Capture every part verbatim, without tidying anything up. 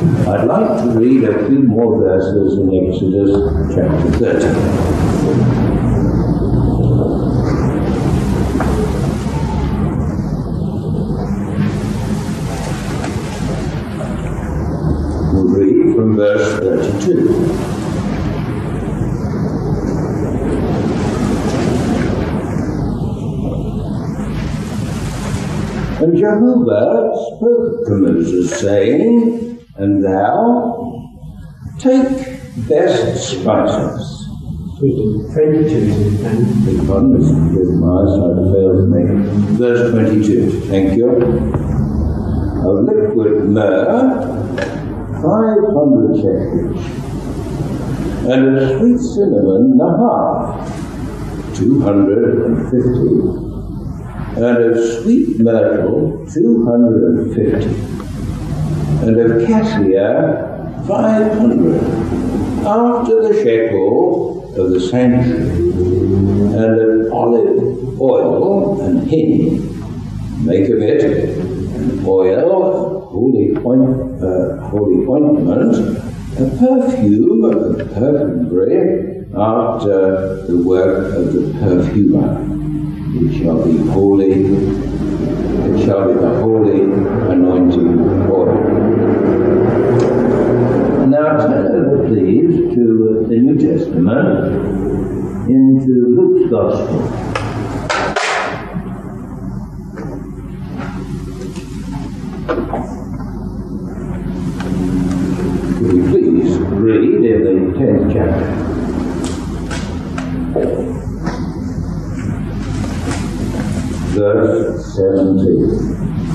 I'd like to read a few more verses in Exodus chapter thirty. From verse thirty-two. And Jehovah spoke to Moses, saying, And thou take best spices. twenty-two. Big pardon, this is my side failed me. Verse twenty-two. Thank you. Of liquid myrrh, five hundred shekels, and of sweet cinnamon a half, two hundred and fifty, and of sweet myrtle, two hundred and fifty, and of cassia, five hundred, after the shekel of the sanctuary, and of olive oil and hin, make of it an oil, holy, oint, uh, holy ointment, a perfume of perfumery after the work of the perfumer. It shall be holy, it shall be the holy anointing oil. Now turn over please to the New Testament, into Luke's Gospel. Will you please read in the tenth chapter? Verse seventeen.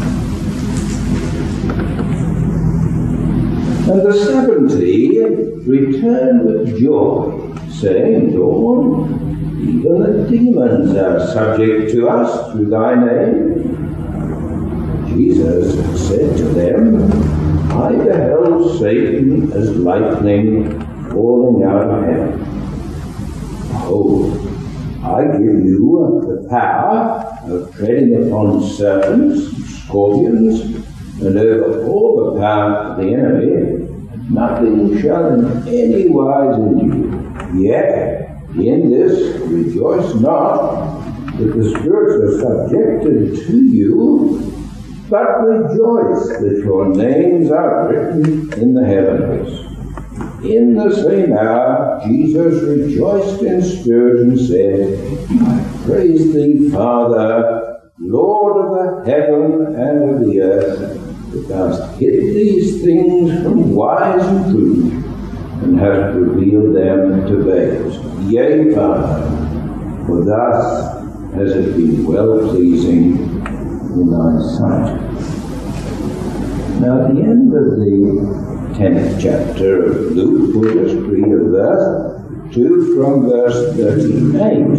And the seventy returned with joy, saying, Lord, even the demons are subject to us through thy name. Jesus said to them, I beheld Satan as lightning falling out of heaven. Behold, I give you the power of treading upon serpents, and scorpions, and over all the power of the enemy, and nothing shall in any wise injure you. Yet in this rejoice not that the spirits are subjected to you, but rejoice that your names are written in the heavens. In the same hour Jesus rejoiced in spirit and said, I praise thee, Father, Lord of the heaven and of the earth, that thou hast hid these things from wise and prudent, and hast revealed them to babes. Yea, Father, for thus has it been well-pleasing in thy sight. Now at the end of the tenth chapter of Luke, we'll just read a verse, two from verse thirty-eight.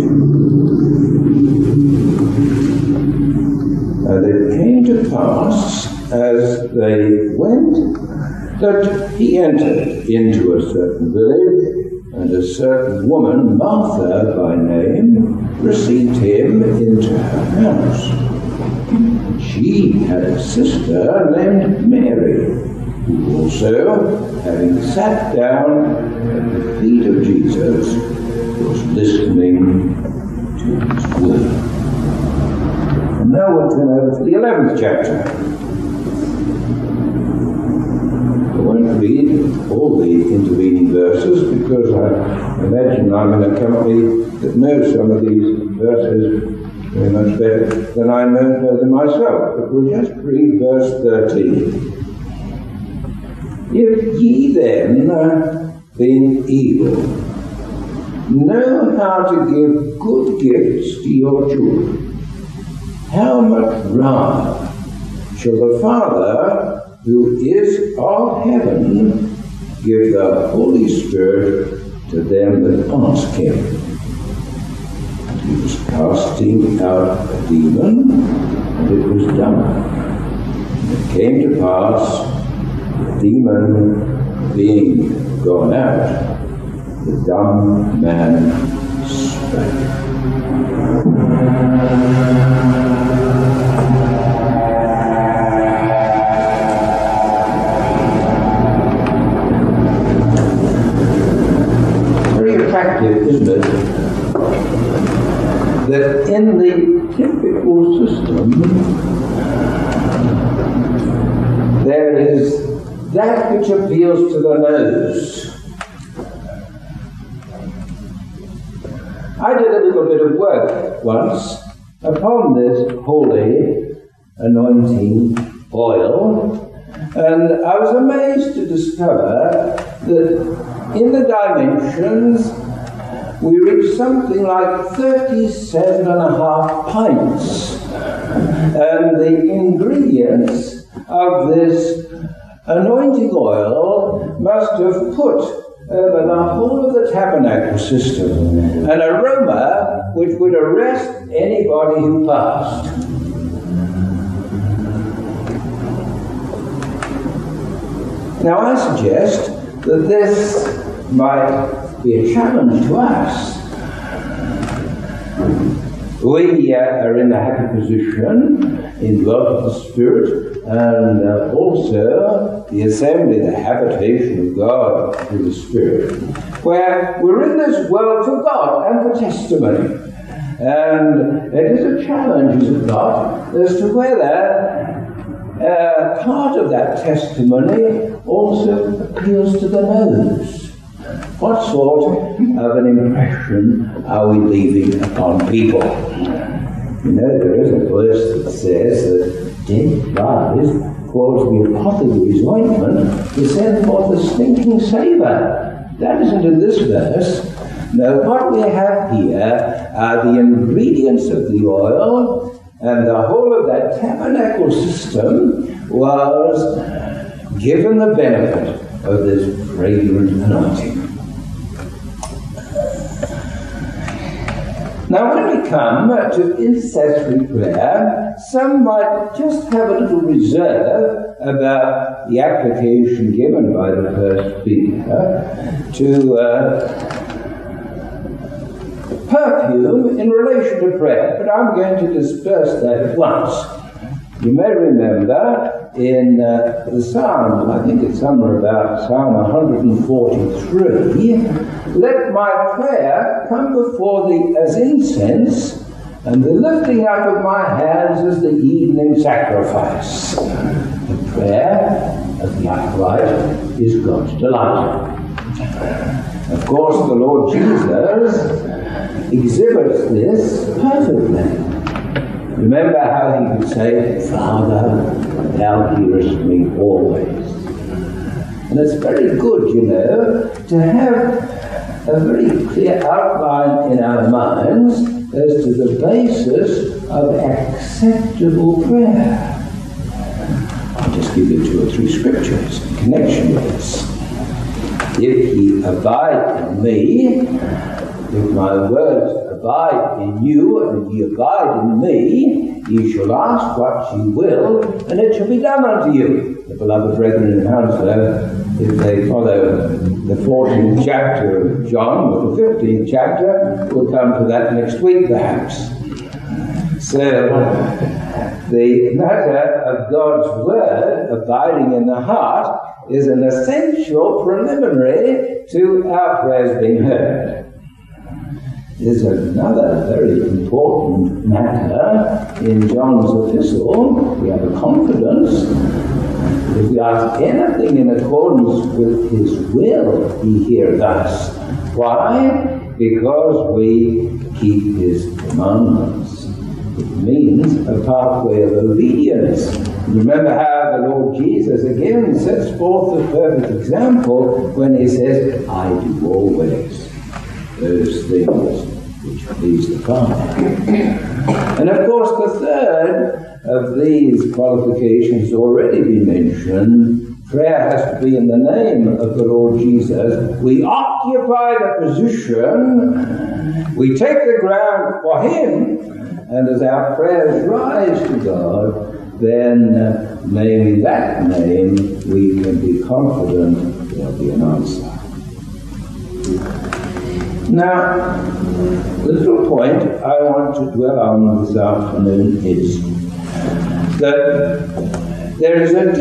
And it came to pass, as they went, that he entered into a certain village, and a certain woman, Martha by name, received him into her house. She had a sister named Mary, who also, having sat down at the feet of Jesus, was listening to his word. And now we'll turn over to the eleventh chapter. I won't read all the intervening verses because I imagine I'm in a company that knows some of these verses very much better than I know them myself. But we'll just read verse thirteen. If ye then, uh, being evil, know how to give good gifts to your children, how much rather shall the Father, who is of heaven, give the Holy Spirit to them that ask him? And he was casting out a demon, and it was done. And it came to pass, the demon being gone out, the dumb man spake. isn't it? That in the typical system, there is that which appeals to the nose. I did a little bit of work once upon this holy anointing oil, and I was amazed to discover that in the dimensions we reached something like thirty-seven and a half pints, and the ingredients of this anointing oil must have put over the whole of the tabernacle system an aroma which would arrest anybody who passed. Now I suggest that this might be a challenge to us. We uh, are in the happy position, indwelt of the Spirit, and uh, also the assembly, the habitation of God through the Spirit, where we're in this world for God and for testimony. And it is a challenge, is it not, as to whether uh, part of that testimony also appeals to the nose. What sort of an impression are we leaving upon people? You know, there is a verse that says that dead flies cause the apothecary's ointment to send forth a stinking savour. That isn't in this verse. No, what we have here are the ingredients of the oil, and the whole of that tabernacle system was given the benefit of this fragrant anointing. Now, when we come to intercessory prayer, some might just have a little reserve about the application given by the first speaker to uh, perfume in relation to prayer, but I'm going to disperse that at once. You may remember in uh, the Psalm, I think it's somewhere about Psalm one forty-three, let my prayer come before thee as incense, and the lifting up of my hands as the evening sacrifice. The prayer of the upright is God's delight. Of course, the Lord Jesus exhibits this perfectly. Remember how he could say, Father, thou hearest me always. And it's very good, you know, to have a very clear outline in our minds as to the basis of acceptable prayer. I'll just give you two or three scriptures in connection with this. If ye abide in me, if my words abide in you, and ye abide in me, ye shall ask what ye will, and it shall be done unto you. The beloved brethren in Hounslow, if they follow the fourteenth chapter of John, or the fifteenth chapter, we'll come to that next week perhaps. So, the matter of God's word abiding in the heart is an essential preliminary to our prayers being heard. There's another very important matter in John's epistle. We have a confidence. If we ask anything in accordance with his will, he hears us. Why? Because we keep his commandments. It means a pathway of obedience. Remember how the Lord Jesus again sets forth the perfect example when he says, I do always those things which please the Father. And of course the third of these qualifications has already been mentioned. Prayer has to be in the name of the Lord Jesus. We occupy the position, we take the ground for him, and as our prayers rise to God, then uh, maybe that name we can be confident there'll be an answer. Now, the little point I want to dwell on this afternoon is that there is a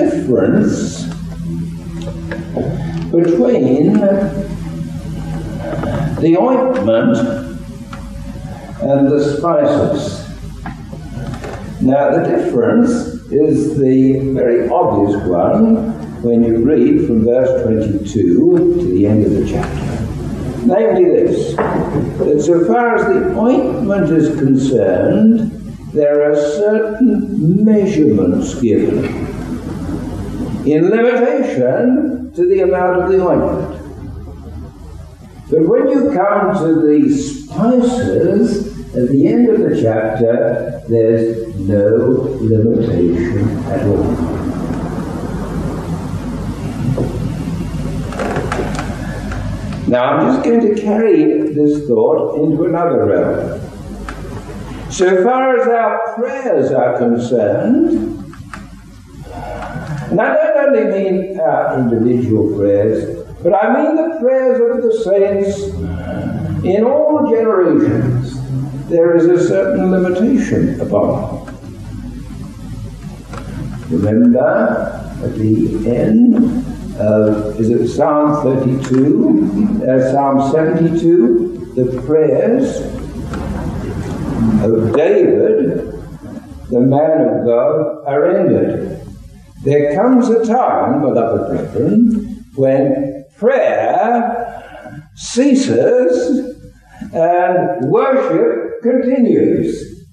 difference between the ointment and the spices. Now, the difference is the very obvious one when you read from verse twenty-two to the end of the chapter. Namely this, that so far as the ointment is concerned, there are certain measurements given in limitation to the amount of the ointment. But when you come to the spices, at the end of the chapter, there's no limitation at all. Now, I'm just going to carry this thought into another realm. So far as our prayers are concerned, and I don't only mean our individual prayers, but I mean the prayers of the saints in all generations, there is a certain limitation upon them. Remember, at the end, Uh, is it Psalm thirty-two, uh, Psalm seventy-two, the prayers of David, the man of God, are ended. There comes a time, beloved brethren, when prayer ceases and worship continues.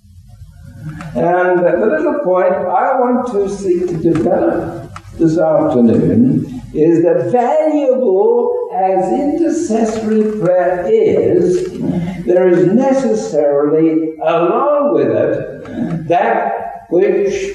And the little point I want to seek to develop this afternoon is that valuable as intercessory prayer is, there is necessarily, along with it, that which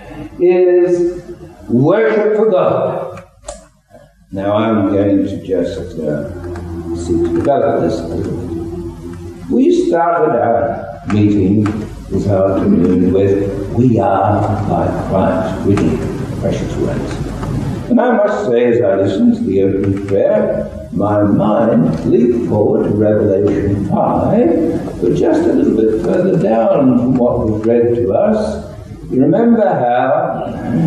is worship for God. Now I'm going to just uh, seek to develop this a little bit. We started our meeting this afternoon with, "We are by Christ redeemed." Precious words. And I must say, as I listened to the opening prayer, my mind leaped forward to Revelation five, but just a little bit further down from what was read to us. You remember how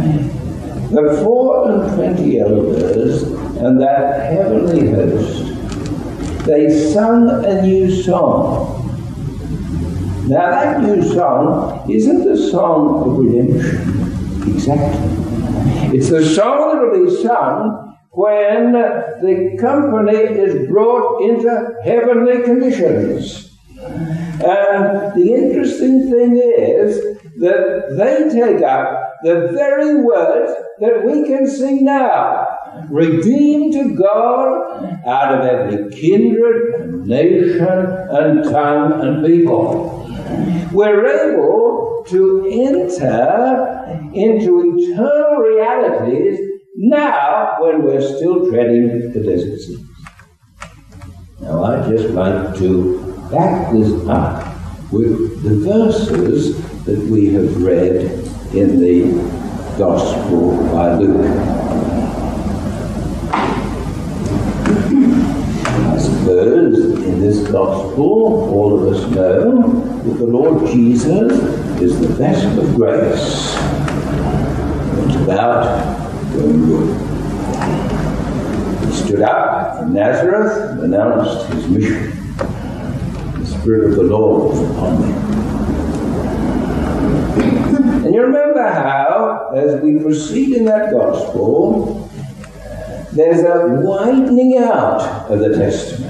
the four and twenty elders and that heavenly host, they sung a new song. Now that new song isn't the song of redemption, exactly. It's the song that will be sung when the company is brought into heavenly conditions. And the interesting thing is that they take up the very words that we can sing now. Redeemed to God out of every kindred, and nation, and tongue, and people. We're able to enter into eternal realities now when we're still treading the desert seas. Now I'd just like to back this up with the verses that we have read in the Gospel by Luke. I suppose in this Gospel all of us know that the Lord Jesus is the vessel of grace. Went about doing good. He stood up in Nazareth and announced his mission. The Spirit of the Lord was upon me. And you remember how, as we proceed in that Gospel, there's a widening out of the testimony.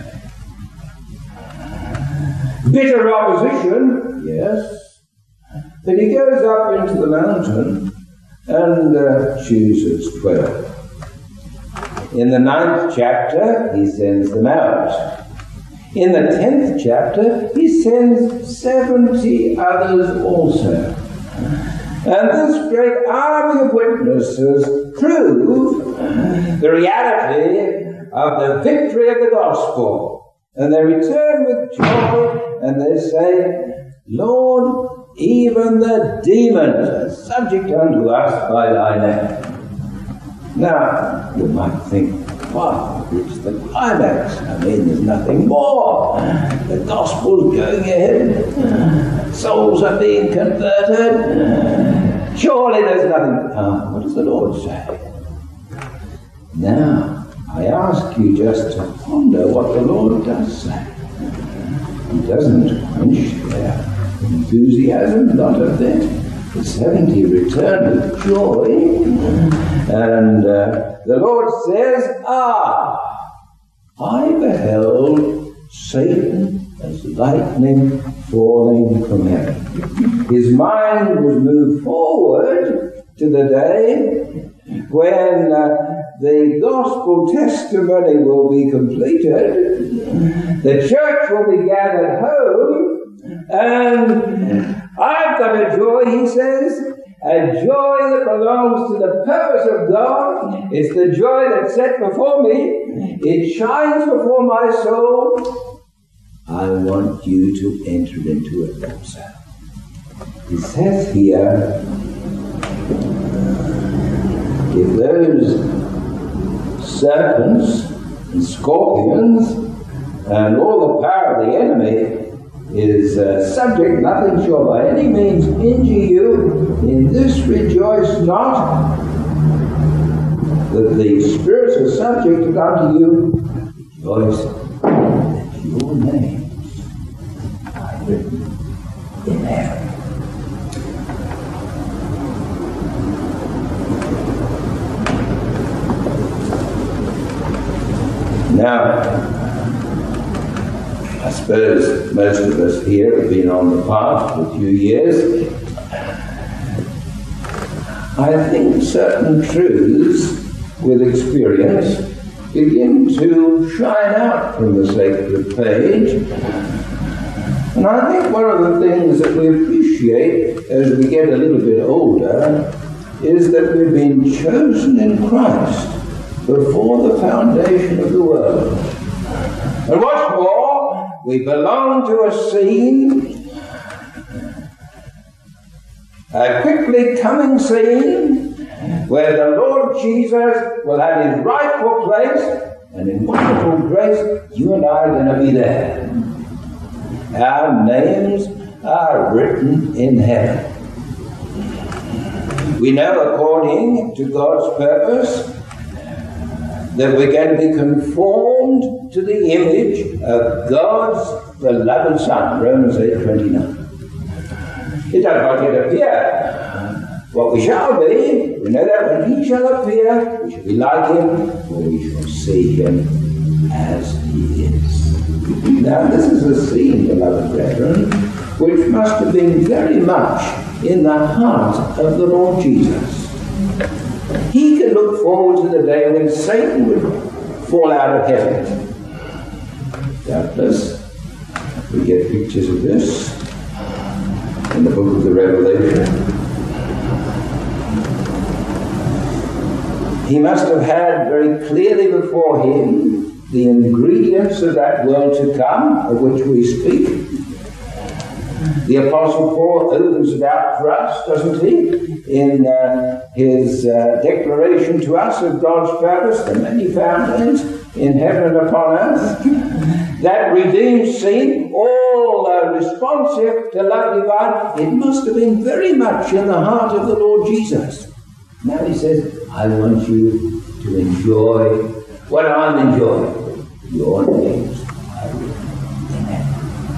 Bitter opposition, yes, but he goes up into the mountain and uh, chooses twelve. In the ninth chapter, he sends them out. In the tenth chapter, he sends seventy others also. And this great army of witnesses prove the reality of the victory of the gospel. And they return with joy and they say, Lord, even the demons are subject unto us by thy name. Now, you might think, wow, it's the climax. I mean, there's nothing more. The gospel's going ahead. Souls are being converted. Surely there's nothing to come. What does the Lord say? Now, I ask you just to ponder what the Lord does say. He doesn't quench their enthusiasm, not a bit. The seventy returned with joy, and uh, the Lord says, Ah, I beheld Satan as lightning falling from heaven. His mind was moved forward to the day when uh, the gospel testimony will be completed, the church will be gathered home, and I've got a joy, he says, a joy that belongs to the purpose of God. It's the joy that's set before me. It shines before my soul. I want you to enter into it also. It says here, if those serpents and scorpions and all the power of the enemy is uh, subject, nothing shall by any means injure you, in this rejoice not, that the spirits are subjected unto you, rejoice that your names are written in heaven. Now, I suppose most of us here have been on the path for a few years. I think certain truths with experience begin to shine out from the sacred page. And I think one of the things that we appreciate as we get a little bit older is that we've been chosen in Christ before the foundation of the world. And what's more, we belong to a scene, a quickly coming scene, where the Lord Jesus will have his rightful place, and in wonderful grace, you and I are going to be there. Our names are written in heaven. We know, according to God's purpose, that we're going to be conformed to the image of God's beloved Son, Romans eight twenty-nine. It does not yet appear what we shall be. We know that when he shall appear, we shall be like him, for we shall see him as he is. Now, this is a scene, beloved brethren, which must have been very much in the heart of the Lord Jesus. He could look forward to the day when Satan would fall out of heaven. Doubtless, we get pictures of this in the book of the Revelation. He must have had very clearly before him the ingredients of that world to come, of which we speak. The Apostle Paul opens it out for us, doesn't he, in uh, his uh, declaration to us of God's purpose, the many fountains in heaven and upon earth. That redeemed scene, all uh, responsive to love divine, it must have been very much in the heart of the Lord Jesus. Now he says, I want you to enjoy what I'm enjoying. Your names are written in heaven.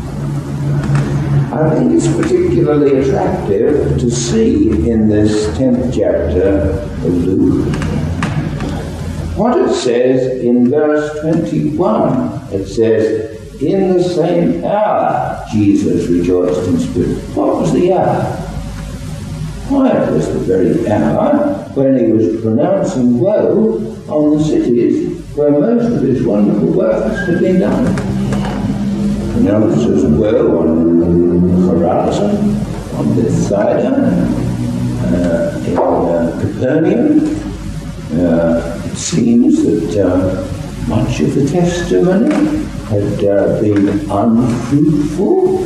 I think it's particularly attractive to see in this tenth chapter of Luke what it says in verse twenty-one. It says, in the same hour Jesus rejoiced in spirit. What was the hour? Why, it was the very hour when he was pronouncing woe on the cities where most of his wonderful works had been done. Pronounces woe on Chorazin, on Bethsaida, uh, in uh, Capernaum. Uh, it seems that uh, much of the testimony had uh, been unfruitful.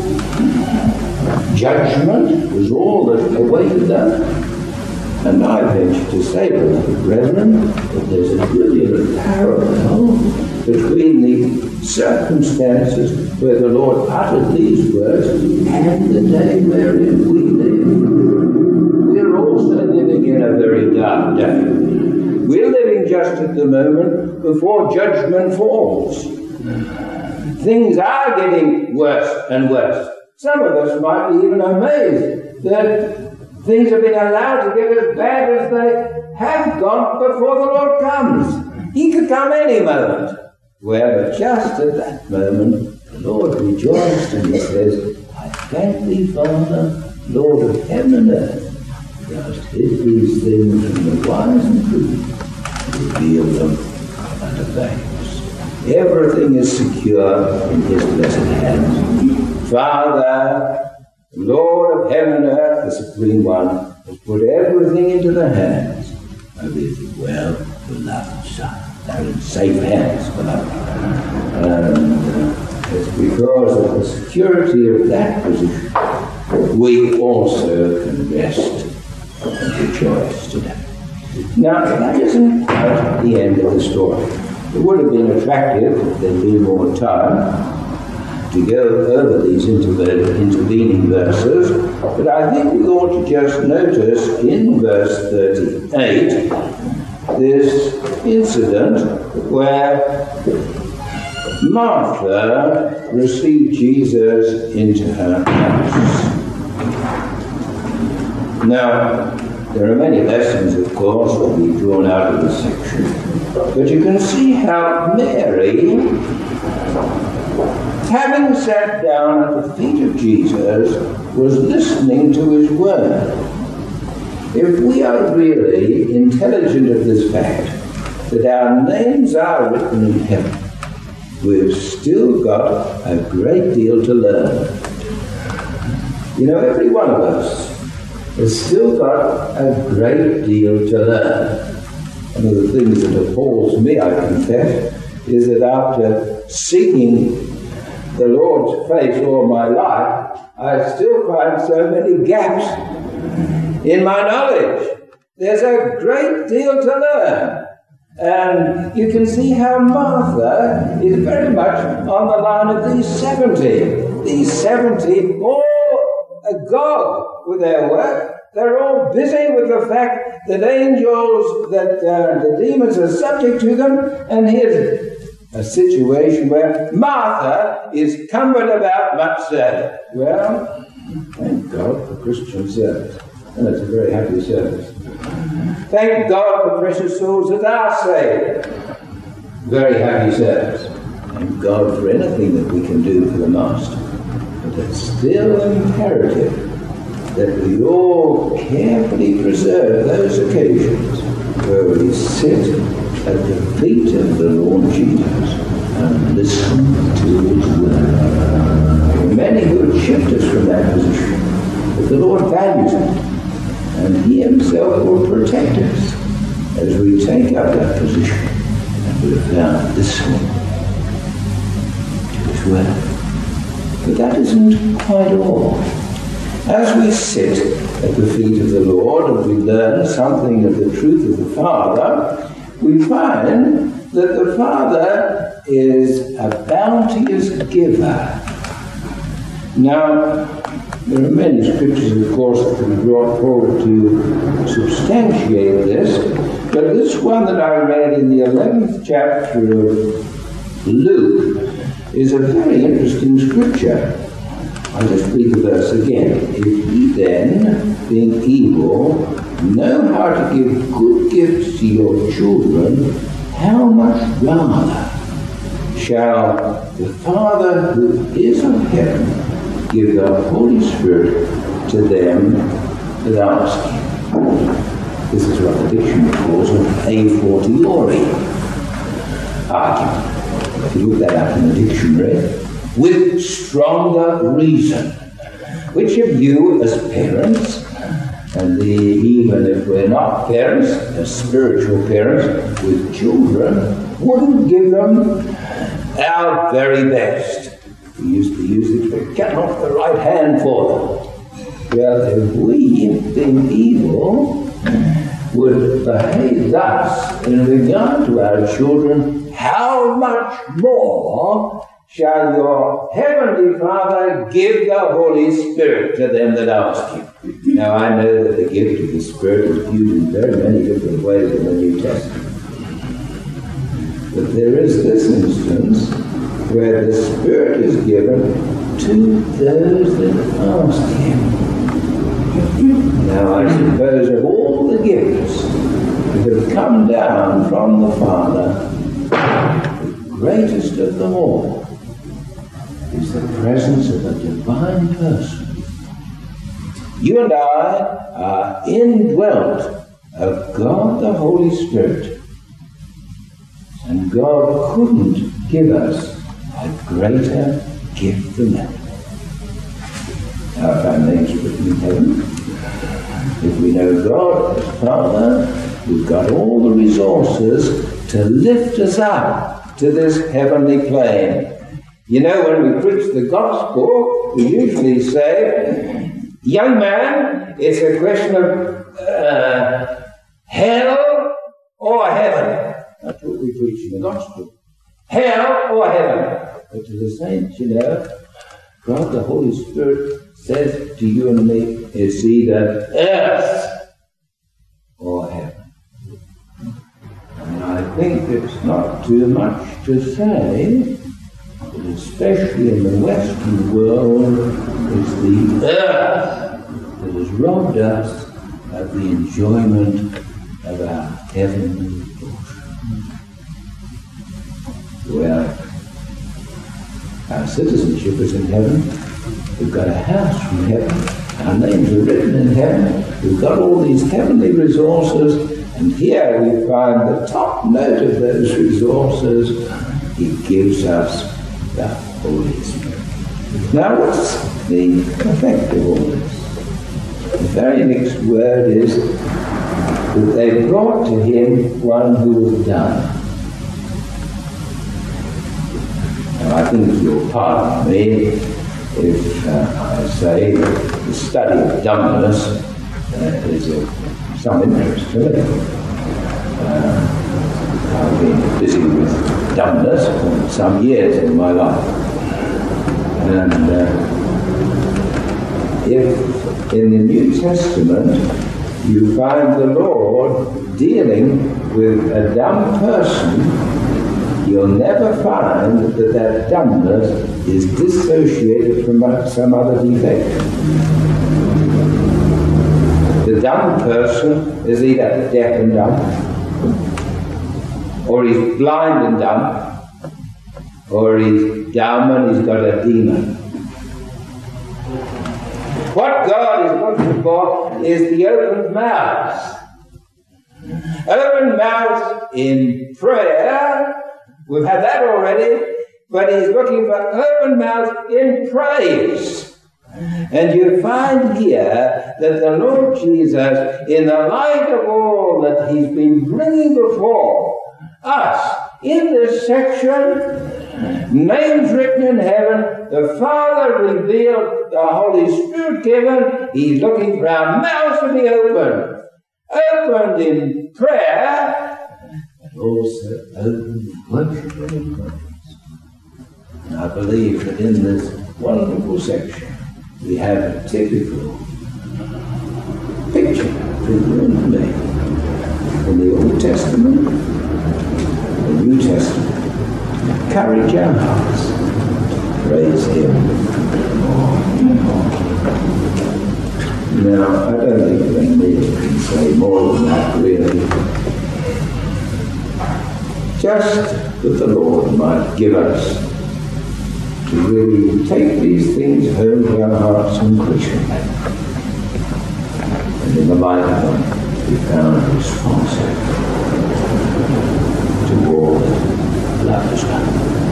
Judgment was all that awaited them. And I venture to say, beloved brethren, that there's a brilliant parallel between the circumstances where the Lord uttered these words and the day wherein we live. We're also living in a very dark day. We're living just at the moment before judgment falls. things are getting worse and worse. Some of us might be even amazed that things have been allowed to get as bad as they have gone before the Lord comes. He could come any moment. Well, just at that moment, the Lord rejoiced and he says, I thank thee, Father, Lord of heaven and earth, thou hast hid these things from the wise and prudent, and revealed them unto babes. Everything is secure in his blessed hands. Father, Lord of heaven and earth, the Supreme One, has put everything into the hands of his well-beloved Son. They're in safe hands, beloved. And uh, it's because of the security of that position we also can rest and rejoice today. Now, that isn't quite the end of the story. It would have been attractive if there'd been more time to go over these intervening verses, but I think we ought to just notice in verse thirty-eight this incident where Martha received Jesus into her house. Now, there are many lessons, of course, that we've drawn out of this section, but you can see how Mary, having sat down at the feet of Jesus, was listening to his word. If we are really intelligent of this fact, that our names are written in heaven, we've still got a great deal to learn. You know, every one of us has still got a great deal to learn. One of the things that appalls me, I confess, is that after seeking the Lord's face all my life, I still find so many gaps in my knowledge. There's a great deal to learn. And you can see how Martha is very much on the line of these seventy. These seventy, all agog with their work. They're all busy with the fact that angels, that uh, the demons are subject to them. And here's a situation where Martha is cumbered about much service. Well, thank God for Christian service. And it's a very happy service. Thank God for precious souls that are saved. Very happy service. Thank God for anything that we can do for the Master. But it's still imperative that we all carefully preserve those occasions where we sit at the feet of the Lord Jesus and listen to his word. There are many who have shifted us from that position, but the Lord values it. And he himself will protect us as we take up that position and we have found listening to his word. But that isn't quite all. As we sit at the feet of the Lord and we learn something of the truth of the Father, we find that the Father is a bounteous giver. Now, there are many scriptures, of course, that can be brought forward to substantiate this, but this one that I read in the eleventh chapter of Luke is a very interesting scripture. I'll just read the verse again. If ye then, being evil, know how to give good gifts to your children, how much rather shall the Father who is of heaven give the Holy Spirit to them that ask him. This is what the dictionary calls an a fortiori argument. If you look that up in the dictionary, with stronger reason. Which of you as parents, and the, even if we're not parents, as spiritual parents with children, wouldn't give them our very best? We used to use it for cutting off the right hand for them. Well, if we, being evil, would behave thus in regard to our children, how much more shall your heavenly Father give the Holy Spirit to them that ask him? Now, I know that the gift of the Spirit is viewed in very many different ways in the New Testament. But there is this instance where the Spirit is given to those that ask Him. Now I suppose of all the gifts that have come down from the Father, the greatest of them all is the presence of a divine person. You and I are indwelt of God the Holy Spirit. And God couldn't give us a greater gift than that. Now, if our names written in heaven, if we know God as Father, we've got all the resources to lift us up to this heavenly plane. You know, when we preach the gospel, we usually say, young man, it's a question of uh, hell or heaven. That's what we preach in the gospel. Hell or heaven. But to the saints, you know, God the Holy Spirit says to you and me, it's either earth or heaven. And I think it's not too much to say that especially in the Western world, it's the earth that has robbed us of the enjoyment of our heavenly portion. Well, our citizenship is in heaven. We've got a house from heaven. Our names are written in heaven. We've got all these heavenly resources. And here we find the top note of those resources. He gives us the Holy Spirit. Now, what's the effect of all this? The very next word is that they brought to him one who was dumb. Now, I think you'll pardon me if uh, I say that the study of dumbness uh, is of some interest to me. Uh, I've been busy with dumbness for some years in my life. And uh, if in the New Testament you find the Lord dealing with a dumb person, you'll never find that that dumbness is dissociated from some other defect. The dumb person is either deaf and dumb, or he's blind and dumb, or he's dumb and he's got a demon. What God is looking for is the open mouth. Open mouth in prayer. We've had that already, but he's looking for open mouth in praise. And you find here that the Lord Jesus, in the light of all that he's been bringing before us in this section, names written in heaven, the Father revealed, the Holy Spirit given, he's looking for our mouths to be open. Opened in prayer, but also open in worship and praise. And I believe that in this wonderful section, we have a typical picture for you and me in the Old Testament, the New Testament. Courage our hearts. Praise Him. Now, I don't think that we can say more than that, really. Just that the Lord might give us to really take these things home to our hearts and Christian them. And in the light of them, be found responsive to all that love us.